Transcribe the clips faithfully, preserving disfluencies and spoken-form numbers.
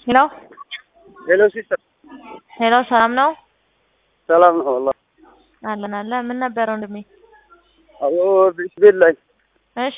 Hello? Hello sister. Hello ሰላም ነው? ሰላም ነው والله አለን አለ ምን ነበር ወንድሜ? አዎ ቢስሚላህ እሺ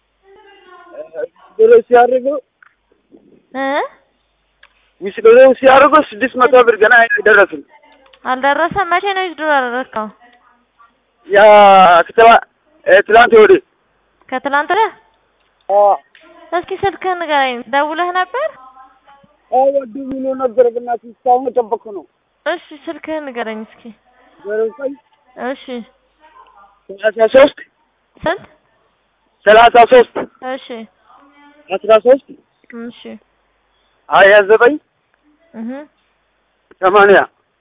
ብሎ ሲያርጉ እ ዊስዶሎ ሲያርጉ ስድስት መቶ ብር ገና አይደረስም። አልደረሰም። መቼ ነው ይዝዱ ያደረከው? ያ ከተማ ትላንት ወዲህ ከትላንት ወዲህ? አዎ እስኪ ስልክህን ንገረኝ። ደውለህ ነበር? አዎ ደውሎ ነበር በእናትህ እስካሁን ጠበቅኩ ነው። እሺ ስልክህን ንገረኝ እስኪ። ዘጠኝ እሺ ሰላሳ ሶስት ስንት? ሰላሳ ሶስት እሺ አስራ ሶስት እሺ ሀያ ዘጠኝ እህ ሰማንያ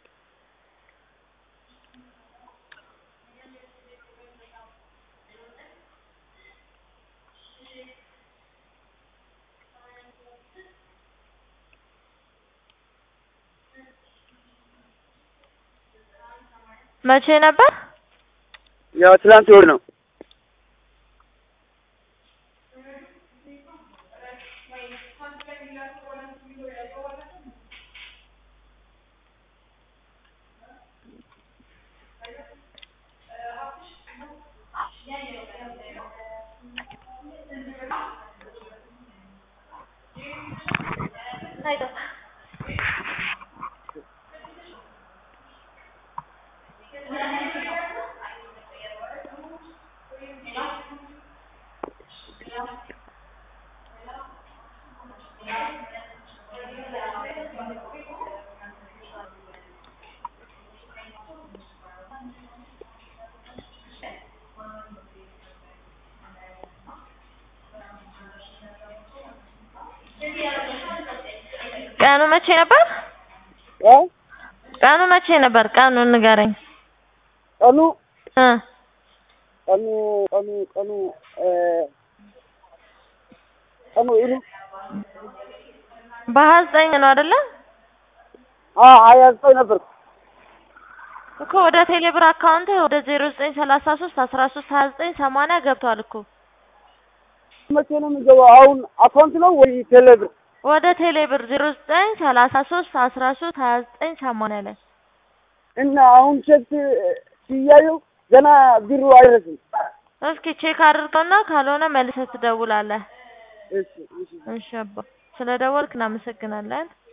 መቼ ነበር? ያ ትላንት ወዲህ ነው። ቀኑ መቼ ነበር? እ ቀኑ መቼ ነበር? ቀኑን ንገረኝ። ቀኑ እ ቀኑ ቀኑ ቀኑ እ ቀኑ ይሉ በሀያ ዘጠኝ ነው አይደለ? አዎ ሀያ ዘጠኝ ነበር እኮ ወደ ቴሌብር አካውንት ወደ ዜሮ ዘጠኝ ሰላሳ ሶስት አስራ ሶስት ሀያ ዘጠኝ ሰማንያ ገብቷል እኮ። መቼ ነው የሚገባው? አሁን አካውንት ነው ወይ ቴሌብር? ወደ ቴሌብር ዜሮ ዘጠኝ ሰላሳ ሶስት አስራ ሶስት ሀያ ዘጠኝ ሰማንያ ላይ እና አሁን ቼክ ሲያየው ገና ብሩ አይደርስም። እስኪ ቼክ አድርገውና ካልሆነ መልሰህ ትደውላለህ። እሺ እሺ እሺ አባ ስለደወልክ እናመሰግናለን።